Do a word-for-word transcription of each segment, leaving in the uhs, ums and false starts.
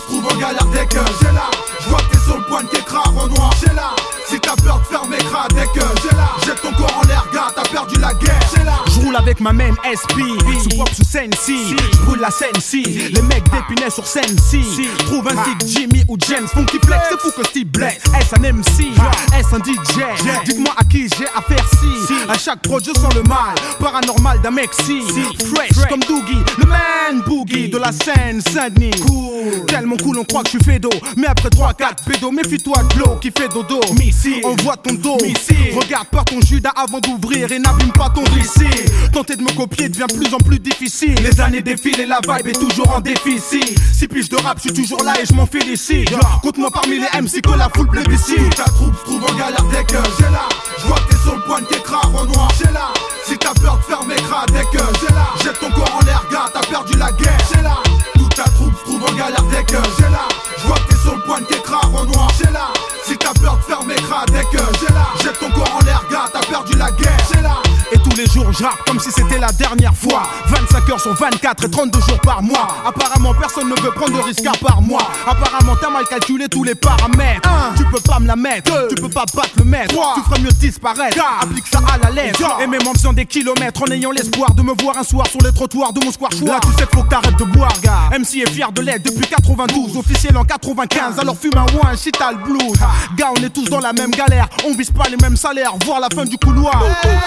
trouve en galère dès que j'ai là. Je vois que t'es sur le point de t'écraser en noir, j'ai là. Si t'as peur de faire mes cras dès que j'ai là. Jette ton corps en l'air, gars, t'as perdu la guerre, j'ai là. J'roule avec ma main S P, sous pop sous Sensi. J'brûle la scène si, les mecs d'Épinay sur scène si. Trouve un Sig, Jimmy ou James, Funky Flex, c'est fou que Steve blesse. Est-ce un M C, est-ce un D J? Dites-moi à qui j'ai affaire si. À chaque prod je sens le mal, paranormal d'un mec si. Fresh comme Doogie, le man boogie de la scène Saint-Denis. Cool, tellement cool on croit que je suis fédo. Mais après trois quatre pédos, méfie-toi de l'eau qui fait dodo. Missile, envoie ton dos, missile. Regarde pas ton Judas avant d'ouvrir et n'abîme pas ton récit. Tenter de me copier devient plus en plus difficile. Les années défilent et la vibe est toujours en déficit. Six piges de rap, je suis toujours là et je m'en félicite. Compte-moi parmi les M C que la foule plébiscite. Toute ta troupe se trouve en galère dès que j'ai là. Je vois que t'es sur le point de t'écraser en noir, j'ai là. Si t'as peur de faire mes cras dès que j'ai là. Jette ton corps en l'air, gars, t'as perdu la guerre, j'ai là. Toute ta troupe se trouve en galère dès que j'ai là. Je vois que t'es sur le point de t'écraser en noir, j'ai là. Si t'as peur de faire mes cras dès que j'ai là. Jette ton corps en l'air, gars, t'as perdu la guerre, j'ai là. Et tous les jours je rappe comme si c'était la dernière fois. Vingt-cinq heures sur vingt-quatre et trente-deux jours par mois. Apparemment personne ne veut prendre de risque à part moi. Apparemment t'as mal calculé tous les paramètres. Un, tu peux pas me la mettre, deux, tu peux pas battre le maître. Trois, tu ferais mieux de disparaître, quatre, applique ça à la lettre. Et même en faisant des kilomètres, en ayant l'espoir de me voir un soir sur les trottoirs de mon square choix. Là tu sais faut que t'arrêtes de boire gars. M C est fier de l'être depuis quatre-vingt-douze, officiel en quatre-vingt-quinze. Alors fume un ouin, shit t'as le blues. Gars on est tous dans la même galère, on vise pas les mêmes salaires, voir la fin du couloir.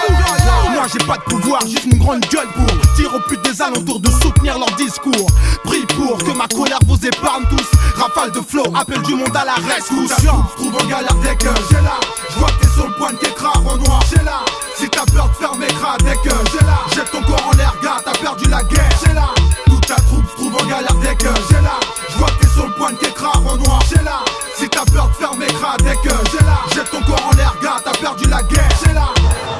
Moi j'ai pas de pouvoir, juste une grande gueule pour dire aux putes des alentours de soutenir leur discours. Prie pour que ma colère vous épargne tous. Rafale de flow, appel du monde à la rescousse. Ta troupe se trouve en galère dès que j'ai là. Je vois que t'es sur le point de t'écraser en noir, j'ai là. Si t'as peur de faire mes cras dès que j'ai là. Jette ton corps en l'air, gars, t'as perdu la guerre, j'ai là. Toute ta troupe se trouve en galère dès que j'ai là. Je vois que t'es sur le point de t'écraser en noir, j'ai là. Si t'as peur de faire mes cras dès que j'ai là. Jette ton corps en l'air, gars, t'as perdu la guerre, j'ai là.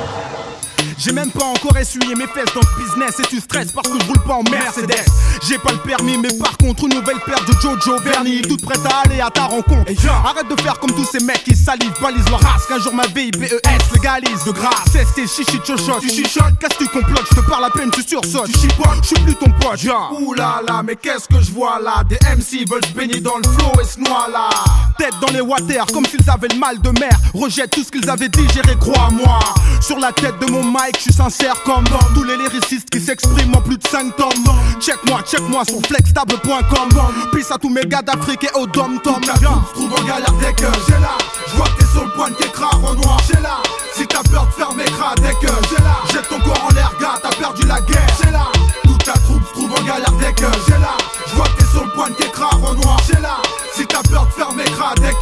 J'ai même pas encore essuyé mes fesses dans ce business. Et tu stresses parce que je roule pas en Mercedes. J'ai pas le permis mais par contre une nouvelle paire de Jojo Verni. Toute prête à aller à ta rencontre. Et arrête de faire comme tous ces mecs qui salivent, balisent leur race. Qu'un jour ma V I P E S légalise de grâce. C'est tes chichi chochotes. Tu chichotes, qu'est-ce que tu complotes? Je te parle à peine, tu sursautes. Tu chipotes, je suis plus ton pote. Ouh là là, mais qu'est-ce que je vois là? Des M C veulent se baigner dans le flow et se noient là. Tête dans les water comme s'ils avaient le mal de mer. Rejette tout ce qu'ils avaient digéré, crois-moi. Sur la tête de mon mic, je suis sincère comme tous les lyricistes qui s'expriment en plus de cinq tomes. Check-moi, check-moi sur flextable point com. Peace à tous mes gars d'Afrique et au dom-tom. Ta troupe se trouve en galère dès que j'ai là. Je vois que t'es sur le point de t'écraser en noir, j'ai là. Si t'as peur de faire mes cras dès que j'ai là. Jette ton corps en l'air, gars, t'as perdu la guerre, j'ai là. Toute ta troupe se trouve en galère dès que j'ai là. Je vois que t'es sur le point de t'écraser en noir, j'ai là. Si t'as peur de faire mes cras dès